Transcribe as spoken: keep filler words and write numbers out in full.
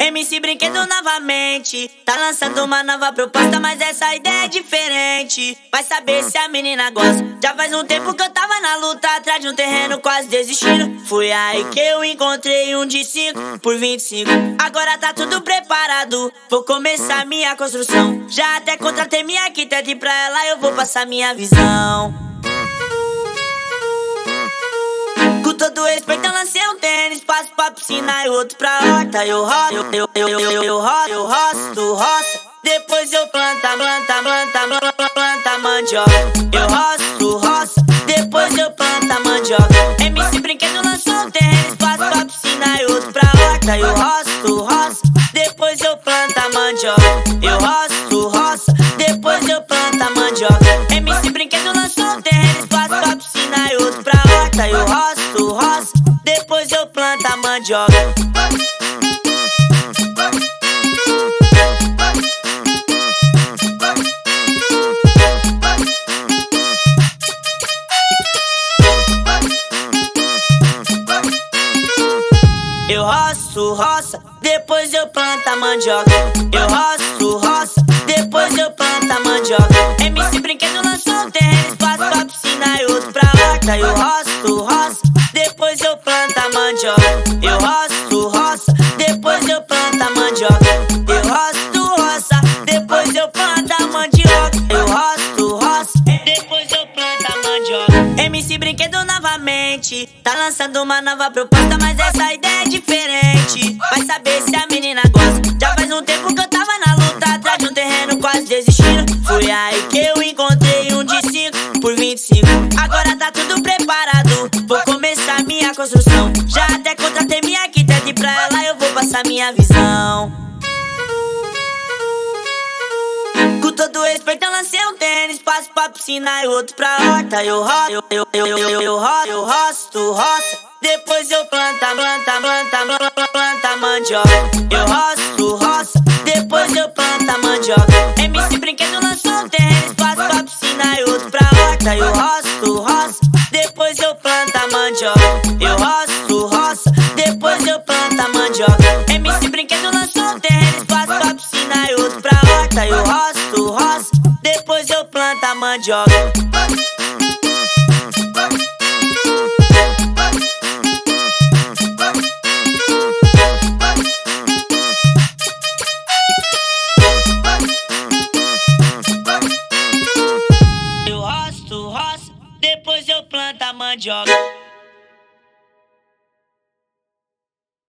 M C Brinquedo novamente tá lançando uma nova proposta, mas essa ideia é diferente. Vai saber se a menina gosta. Já faz um tempo que eu tava na luta, atrás de um terreno quase desistindo. Foi aí que eu encontrei um de cinco por vinte e cinco. Agora tá tudo preparado, vou começar minha construção. Já até contratei minha arquiteta e pra ela eu vou passar minha visão. Com todo respeito eu lancei um tênis, passo pra piscina e outro pra horta. Eu roço, eu, eu, eu, eu, eu, eu roço, eu roço, tu roça. Depois eu planta, planta, planta, planta, planta mandioca. Eu roço, tu roça. Depois eu planta mandioca. M C Brinquedo lançou um tênis, passo pra piscina e outro pra horta. Eu roço, tu roça. Depois eu planta mandioca. Eu roço, tu roça. Depois eu planta mandioca. M C Brinquedo lançou um tênis, passo pra piscina e outro pra horta. Eu roço, tu roça. Depois eu planta mandioca. Eu roço, roça, depois eu planta mandioca. Eu roço, roça, depois eu planta mandioca. M C Brinquedo lançou um tênis, passo pra piscina e outro pra horta. Eu roço, roça, depois eu planta mandioca. Eu roço, roça, depois eu planta mandioca. Eu roço, roça, depois eu planta mandioca. Eu roço, roça, depois eu planta mandioca. M C Brinquedo novamente tá lançando uma nova proposta, mas essa ideia é diferente. Vai saber se a menina gosta. Já faz um tempo que eu tava na luta, atrás de um terreno quase desistindo. Foi aí que eu encontrei um de cinco por vinte e cinco. Agora tá tudo preparado, vou começar minha construção. Já até contratei minha arquiteta e pra ela eu vou passar minha visão. Com todo respeito eu lancei um tênis, passo pra piscina e outro pra horta. Eu roço, eu, eu, eu, eu, eu, eu roço, eu roço, tu roça. Depois eu planta, planta, planta, planta, planta mandioca. Eu roço, tu roça. Depois eu planta mandioca. M C Brinquedo lançou um tênis, passo pra piscina e outro pra horta. Eu roço, tu roça. Depois eu planta mandioca. Eu roço, tu roça. Depois eu planta mandioca. M C Brinquedo lançou um tênis, passo pra piscina e outro pra horta. Eu roço, tu roça. Depois eu planta mandioca.